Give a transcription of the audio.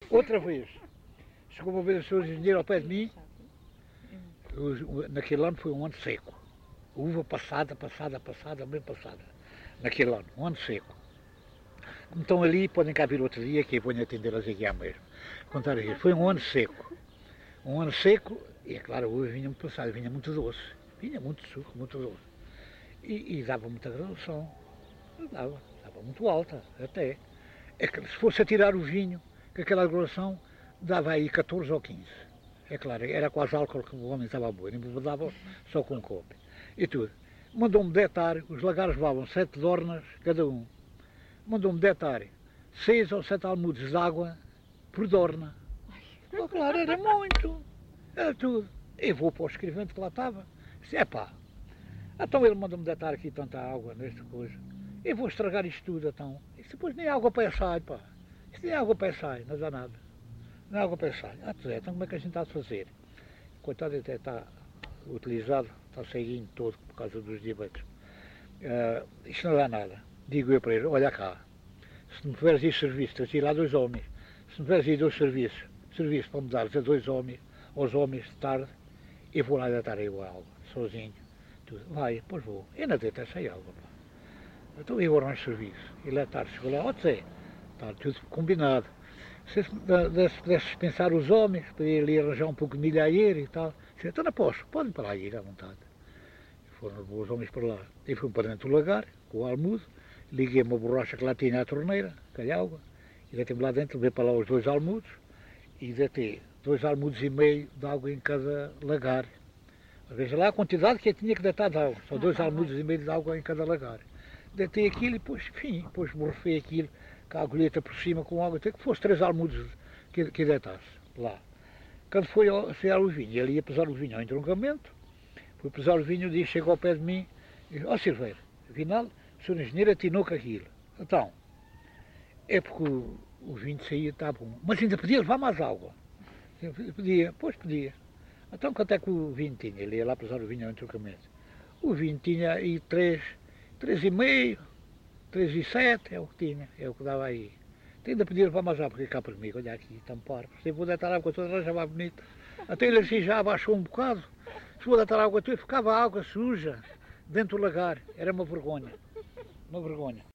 Outra vez, chegou uma vez o senhor engenheiro ao pé de mim, naquele ano foi um ano seco. Uva passada, bem passada. Naquele ano, um ano seco. Como estão ali, podem cá vir outro dia, que eu vou atendê-las aqui à mesma. Contar aqui, foi um ano seco. Um ano seco, e é claro, a uva vinha muito passada, vinha muito doce. Vinha muito suco, muito doce. E dava muita graduação. Dava muito alta, até. É que se fosse a tirar o vinho, que aquela graduação dava aí 14 ou 15. É claro, era quase álcool que o homem estava a beber, embebedava só com um copo. E tudo. Mandou-me detar, os lagares levavam 7 dornas cada um. Mandou-me detar 6 ou 7 almudes de água por dorna. Oh, claro, era muito. Era tudo. E vou para o escrevente que lá estava. Disse, então ele mandou-me detar aqui tanta água nesta coisa. Eu vou estragar isto tudo, então. Isso depois nem água para sai, pá. Isso nem água para sai, não dá nada. Nem água para sai. Então como é que a gente está a fazer? Coitado, até está utilizado, está ceguinho todo por causa dos diabetes. Isto não dá nada. Digo eu para ele, olha cá, se me tiveres aí serviço, tens de ir lá 2 homens. Se me tiveres aí 2 serviços para me dares a 2 homens, aos homens de tarde, eu vou lá deitar aí a água, sozinho. Tudo. Vai, pois vou. Eu não deito essa água, pá. Então eu arranjo serviço. E lá tarde chegou lá, está tudo combinado. Se pudesse dispensar os homens, podia ali arranjar um pouco de milhaeiro e tal. Disse, então não posso, podem para lá ir à vontade. Foram os homens para lá. E fui para dentro do lagar, com o almudo, liguei uma borracha que lá tinha à torneira, calhauga, e deitei-me lá dentro, levei para lá os 2 almudos, e deitei 2 almudos e meio de água em cada lagar. Veja lá a quantidade que eu tinha que deitar de água, só 2 almudos e meio de água em cada lagar. Deitei aquilo e depois borrifei aquilo com a agulheta por cima com água, até que fosse 3 almudos que deitasse lá. Quando foi a o vinho, ele ia pesar o vinho ao entroncamento, foi pesar o vinho, o dia chegou ao pé de mim e disse, Silveira, afinal, o senhor engenheiro atinou com aquilo. Então, é porque o vinho saía, está bom, mas ainda podia levar mais água. Podia, pois podia. Então quanto é que o vinho tinha? Ele ia lá pesar o vinho ao entroncamento. O vinho tinha aí 3,5, 3,7 é o que tinha, é o que dava aí. Ainda podia levar mais água, porque cá por mim, olha aqui, tampar. Se eu vou deitar água toda, já vai bonito. Até ele assim já abaixou um bocado. Se vou deitar água toda, ficava água suja dentro do lagar. Era uma vergonha. Uma vergonha.